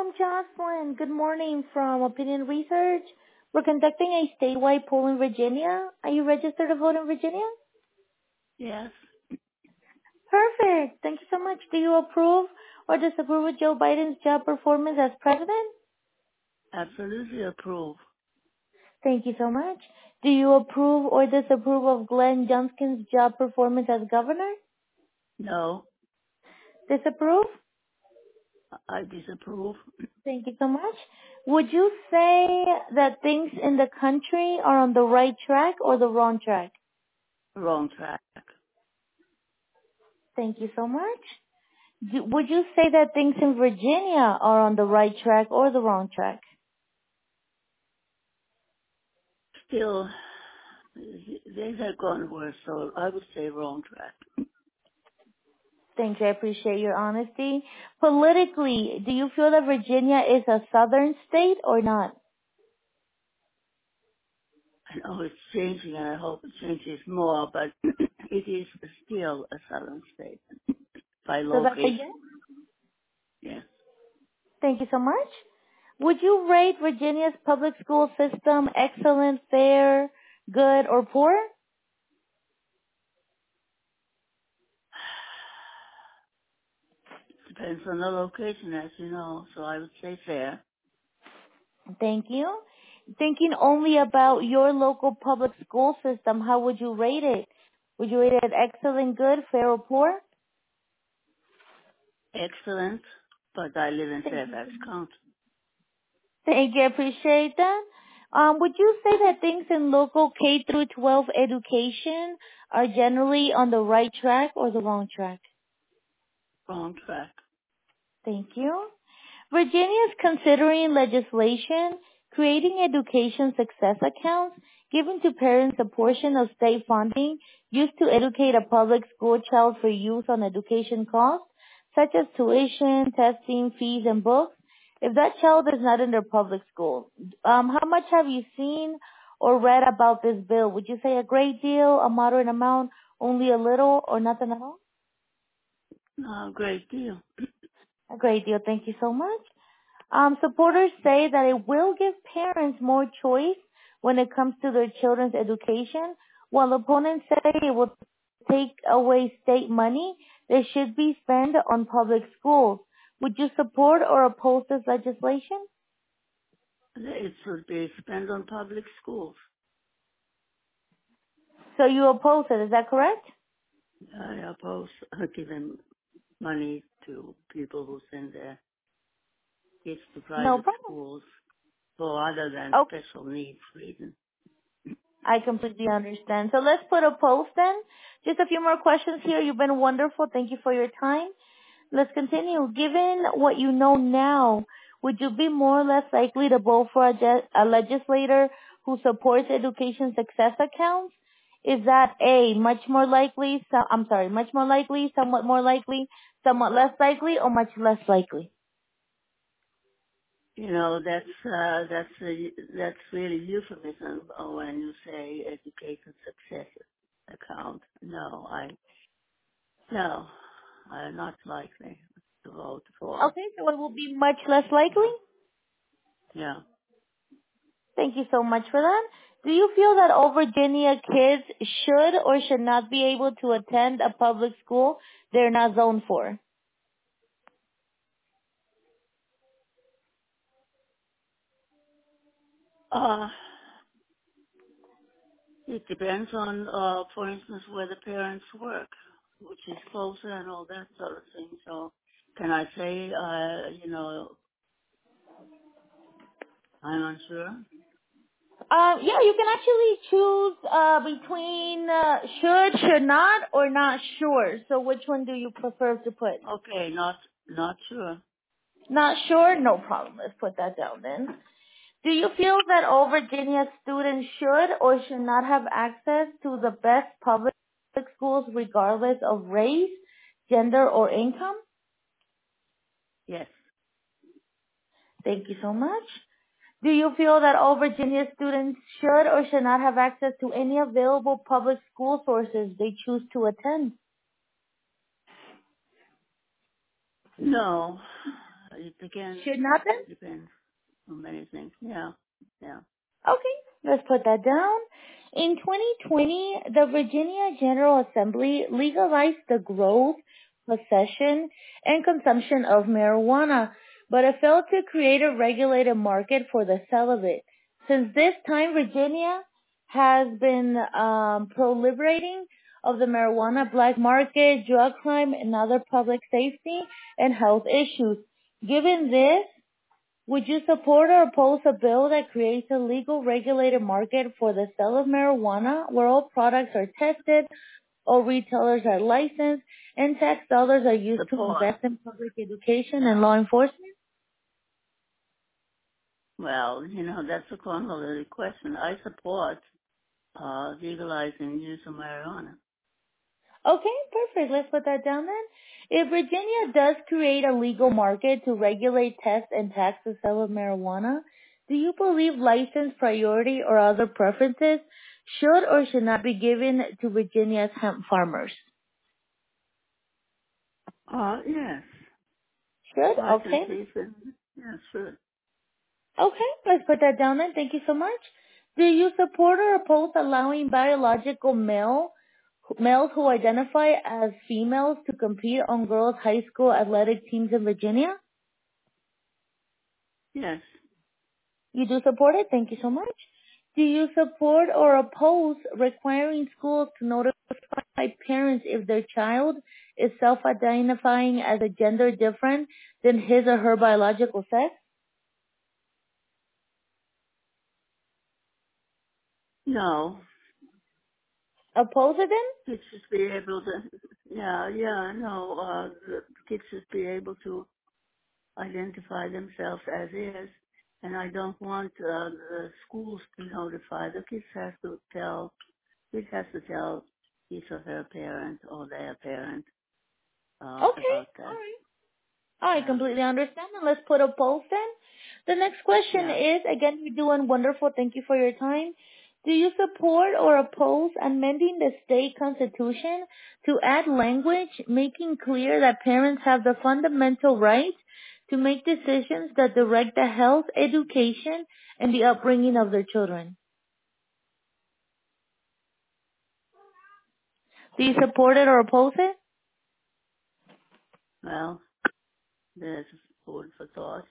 I'm Jocelyn. Good morning from Opinion Research. We're conducting a statewide poll in Virginia. Are you registered to vote in Virginia? Yes, Perfect. Thank you so much. Do you approve or disapprove of Joe Biden's job performance as president? absolutely approve. Thank you so much. Do you approve or disapprove of Glenn Youngkin's job performance as governor? No, Disapprove? I disapprove. Thank you so much. Would you say that things in the country are on the right track or the wrong track? Wrong track. Thank you so much. Would you say that things in Virginia are on the right track or the wrong track? Still, things have gone worse, so I would say wrong track. Thank you. I appreciate your honesty. Politically, do you feel that Virginia is a southern state or not? I know it's changing, and I hope it changes more, but it is still a southern state by So that's a yes? location. Yes, Thank you so much. Would you rate Virginia's public school system excellent, fair, good, or poor? depends on the location, as you know. So I would say fair. Thank you. Thinking only about your local public school system, how would you rate it? Would you rate it excellent, good, fair, or poor? Excellent, but I live in Thank you. Fairfax County. Thank you. I appreciate that. Would you say that things in local K through 12 education are generally on the right track or the wrong track? Wrong track. Thank you. Virginia is considering legislation creating education success accounts, giving to parents a portion of state funding used to educate a public school child for use on education costs, such as tuition, testing, fees, and books, if that child is not in their public school. How much have you seen or read about this bill? Would you say a great deal, a moderate amount, only a little, or nothing at all? Great deal. A great deal. Thank you so much. Supporters say that it will give parents more choice when it comes to their children's education, while opponents say it will take away state money that should be spent on public schools. Would you support or oppose this legislation? It should be spent on public schools. So you oppose it, is that correct? I oppose giving money to people who send their kids to No private problem. schools for other than Okay, special needs reasons. I completely understand. So let's put oppose then. Just a few more questions here. You've been wonderful. Thank you for your time. Let's continue. Given what you know now, would you be more or less likely to vote for a legislator who supports education success accounts? Is that A, much more likely, much more likely, somewhat less likely, or much less likely? You know, that's really euphemism when you say education success account. No, I'm not likely to vote for. Okay, so it will be much less likely? Yeah. Thank you so much for that. Do you feel that all Virginia kids should or should not be able to attend a public school they're not zoned for? Uh, it depends on, for instance, where the parents work, which is closer and all that sort of thing. So, can I say, I'm unsure? Yeah, you can actually choose between should not, or not sure. So which one do you prefer to put? Okay, not sure. Not sure? No problem. Let's put that down then. Do you feel that all Virginia students should or should not have access to the best public schools regardless of race, gender, or income? Yes. Thank you so much. Do you feel that all Virginia students should or should not have access to any available public school sources they choose to attend? No. again, Should not then? depends on many things. Yeah. Okay, let's put that down. In 2020, the Virginia General Assembly legalized the growth, possession, and consumption of marijuana, but it failed to create a regulated market for the sale of it. Since this time, Virginia has been proliferating of the marijuana black market, drug crime, and other public safety and health issues. Given this, would you support or oppose a bill that creates a legal regulated market for the sale of marijuana where all products are tested, all retailers are licensed, and tax dollars are used to Support. invest in public education and law enforcement? Well, that's a convoluted question. I support legalizing use of marijuana. Okay, perfect. Let's put that down then. If Virginia does create a legal market to regulate, test, and tax the sale of marijuana, do you believe license priority or other preferences should or should not be given to Virginia's hemp farmers? Yes. Should? Okay. Licensees, yeah, sure. Okay, let's put that down then. Thank you so much. Do you support or oppose allowing biological males who identify as females to compete on girls' high school athletic teams in Virginia? Yes. You do support it? Thank you so much. Do you support or oppose requiring schools to notify parents if their child is self-identifying as a gender different than his or her biological sex? No. Oppose it then? Kids should be able to, the kids should be able to identify themselves as is, and I don't want the schools to notify. The kids has to tell his or her parent or their parent Okay, about all that. right. I Yeah, completely understand. And let's put a poll then. The next question yeah. is, again, you're doing wonderful. Thank you for your time. Do you support or oppose amending the state constitution to add language making clear that parents have the fundamental right to make decisions that direct the health, education, and the upbringing of their children? Do you support it or oppose it? Well, there's food for thought.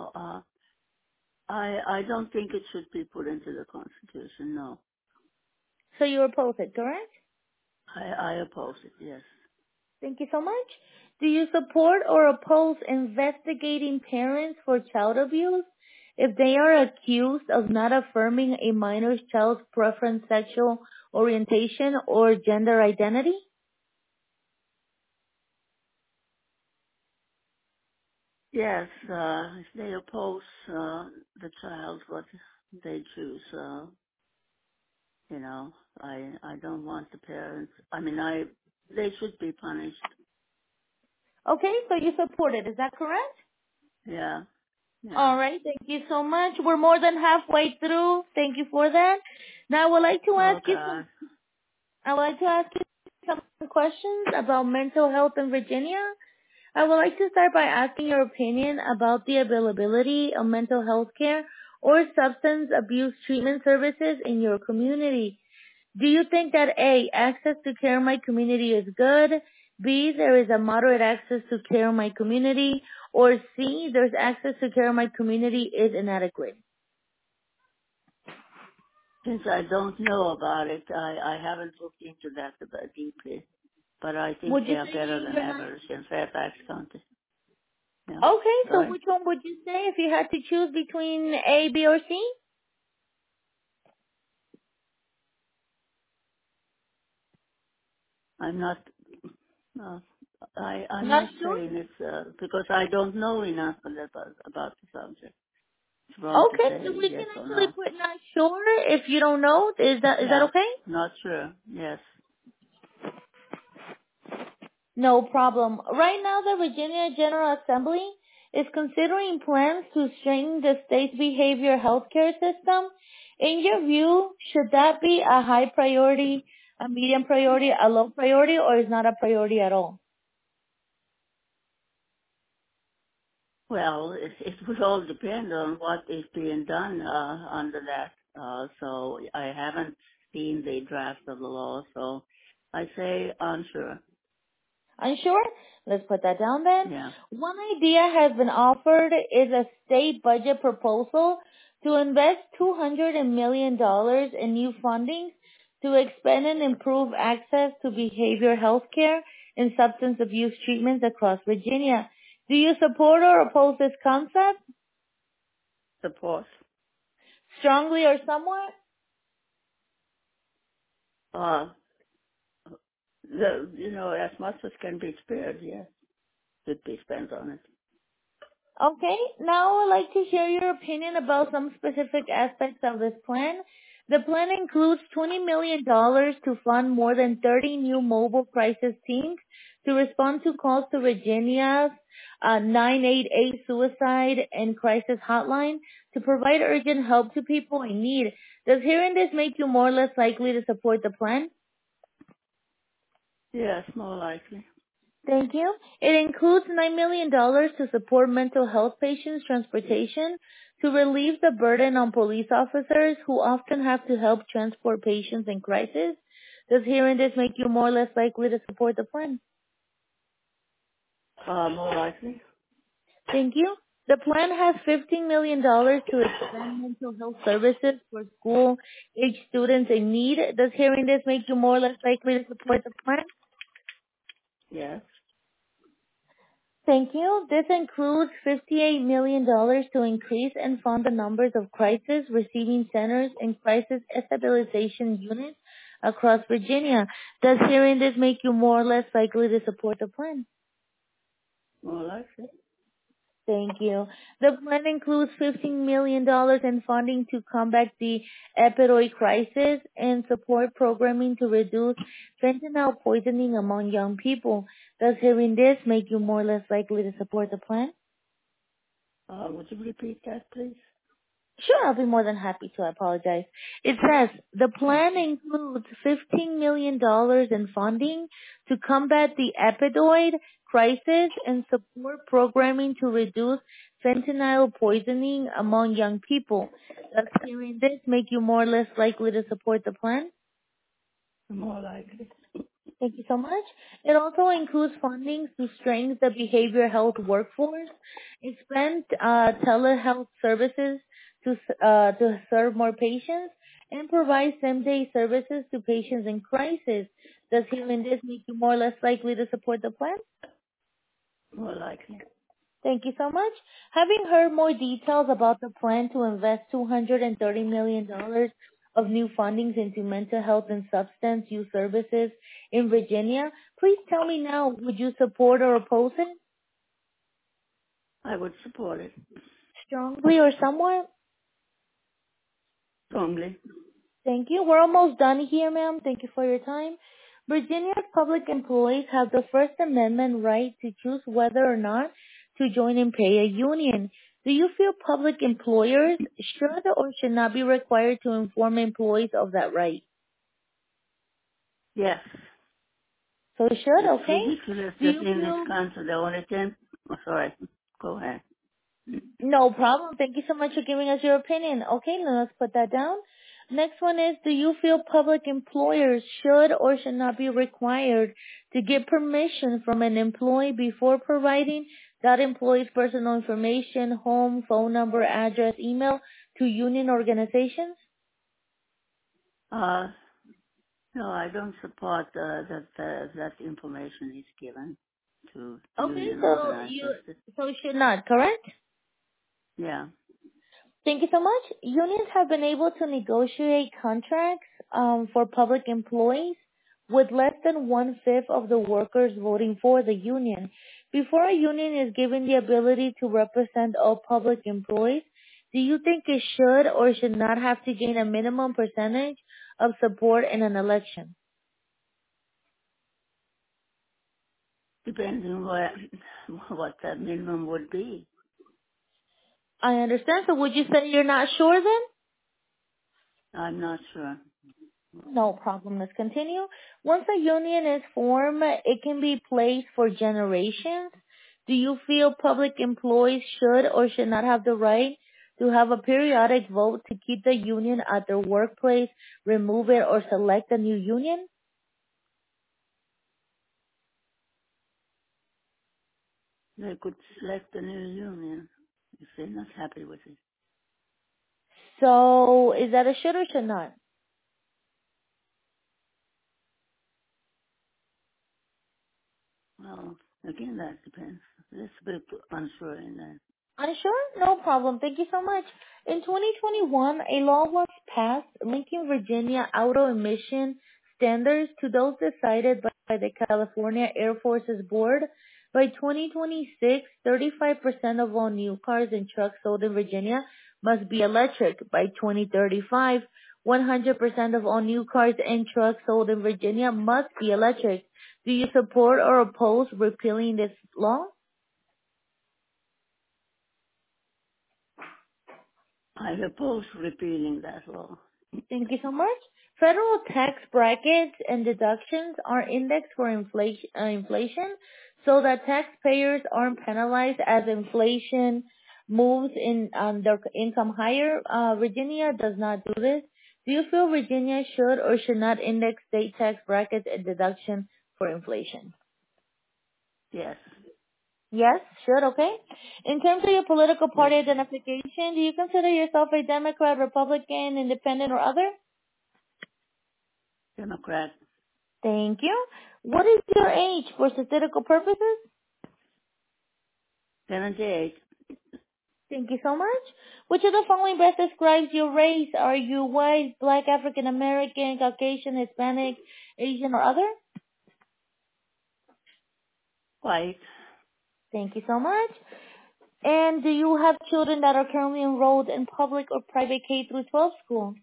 I don't think it should be put into the Constitution. No, So you oppose it, correct? I oppose it. Yes. Thank you so much. Do you support or oppose investigating parents for child abuse if they are accused of not affirming a minor child's preference, sexual orientation, or gender identity? Yes, if they oppose the child what they choose, I don't want the parents. They should be punished. Okay, so you support it. Is that correct? Yeah, yeah. All right. Thank you so much. We're more than halfway through. Thank you for that. Now, Oh God. I would like to ask you some questions about mental health in Virginia. I would like to start by asking your opinion about the availability of mental health care or substance abuse treatment services in your community. Do you think that A, access to care in my community is good, B, there is a moderate access to care in my community, or C, there's access to care in my community is inadequate? Since I don't know about it, I haven't looked into that deeply. But I think Would they you are better say than you're not? average in Fairfax County. Yeah. Okay, so Sorry? which one would you say if you had to choose between A, B, or C? I'm not. Uh, I'm Not not sure? saying it's because I don't know enough about the subject. It's wrong to Okay, so say we yes can or actually no. put not sure if you don't know. Is that Yeah, okay? not sure. Yes. No problem. Right now, the Virginia General Assembly is considering plans to strengthen the state's behavioral health care system. In your view, should that be a high priority, a medium priority, a low priority, or is not a priority at all? Well, Well, it would all depend on what is being done under that. So I haven't seen the draft of the law, so I say unsure. Unsure? Let's put that down then. Yeah. One idea has been offered is a state budget proposal to invest $200 million in new funding to expand and improve access to behavioral health care and substance abuse treatments across Virginia. Do you support or oppose this concept? Support. Strongly or somewhat? Uh, as much as can be spared, yes, should be spent on it. Okay, now I'd like to hear your opinion about some specific aspects of this plan. The plan includes $20 million to fund more than 30 new mobile crisis teams to respond to calls to Virginia's 988 suicide and crisis hotline to provide urgent help to people in need. Does hearing this make you more or less likely to support the plan? Yes, more likely. Thank you. It includes $9 million to support mental health patients' transportation to relieve the burden on police officers who often have to help transport patients in crisis. Does hearing this make you more or less likely to support the plan? More likely. Thank you. The plan has $15 million to expand mental health services for school-age students in need. Does hearing this make you more or less likely to support the plan? Yes. Thank you. This includes $58 million to increase and fund the numbers of crisis receiving centers and crisis stabilization units across Virginia. Does hearing this make you more or less likely to support the plan? More likely. Thank you. The plan includes $15 million in funding to combat the opioid crisis and support programming to reduce fentanyl poisoning among young people. Does hearing this make you more or less likely to support the plan? Would you repeat that, please? Sure, I'll be more than happy to. I apologize. It says the plan includes $15 million in funding to combat the opioid crisis and support programming to reduce fentanyl poisoning among young people. Does hearing this make you more or less likely to support the plan? More likely. Thank you so much. It also includes funding to strengthen the behavioral health workforce, expand telehealth services to serve more patients, and provide same-day services to patients in crisis. Does hearing this make you more or less likely to support the plan? More likely. Thank you so much. Having heard more details about the plan to invest $230 million of new fundings into mental health and substance use services in Virginia, please tell me now, would you support or oppose it? I would support it. Strongly or somewhat? Strongly. Thank you. We're almost done here, ma'am. Thank you for your time. Virginia's public employees have the First Amendment right to choose whether or not to join and pay a union. Do you feel public employers should or should not be required to inform employees of that right? Yes. So it should, It's okay? ridiculous Do that you in this feel... country the only thing. Oh, sorry. Go ahead. No problem. Thank you so much for giving us your opinion. Okay, now let's put that down. Next one is, do you feel public employers should or should not be required to get permission from an employee before providing that employee's personal information, home, phone number, address, email to union organizations? No, I don't support that information is given to Okay, union so organizers. you should not, correct? Yeah. Thank you so much. Unions have been able to negotiate contracts for public employees with less than one-fifth of the workers voting for the union. Before a union is given the ability to represent all public employees, do you think it should or should not have to gain a minimum percentage of support in an election? Depends on what that minimum would be. I understand. So would you say you're not sure then? I'm not sure. No problem. Let's continue. Once a union is formed, it can be placed for generations Do you feel public employees should or should not have the right to have a periodic vote to keep the union at their workplace, remove it, or select a new union? They could select a new union if they're not happy with it. So is that a should or should not? Well, again, that depends. It's a bit unsure in that. Unsure? No problem. Thank you so much. In 2021, a law was passed linking Virginia auto emission standards to those decided by the California Air Forces Board. By 2026, 35% of all new cars and trucks sold in Virginia must be electric. By 2035, 100% of all new cars and trucks sold in Virginia must be electric. Do you support or oppose repealing this law? I oppose repealing that law. Thank you so much. Federal tax brackets and deductions are indexed for inflation so that taxpayers aren't penalized as inflation moves in their income higher. Virginia does not do this. Do you feel Virginia should or should not index state tax brackets and deduction for inflation? Yes. Yes, should, okay. In terms of your political Yes. party identification, do you consider yourself a Democrat, Republican, Independent, or other? Democrat. Thank you. What is your age for statistical purposes? 78. Thank you so much. Which of the following best describes your race? Are you white, black, African American, Caucasian, Hispanic, Asian, or other? White. Thank you so much. And do you have children that are currently enrolled in public or private K through 12 school?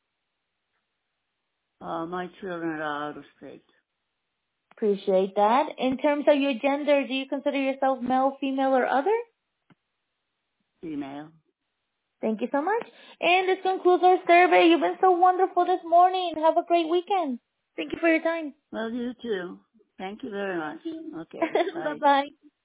My children are out of state. Appreciate that. In terms of your gender, do you consider yourself male, female, or other? Female. Thank you so much. And this concludes our survey. You've been so wonderful this morning. Have a great weekend. Thank you for your time. Well, you too. Thank you very much. Thank you. Okay. Bye. Bye-bye.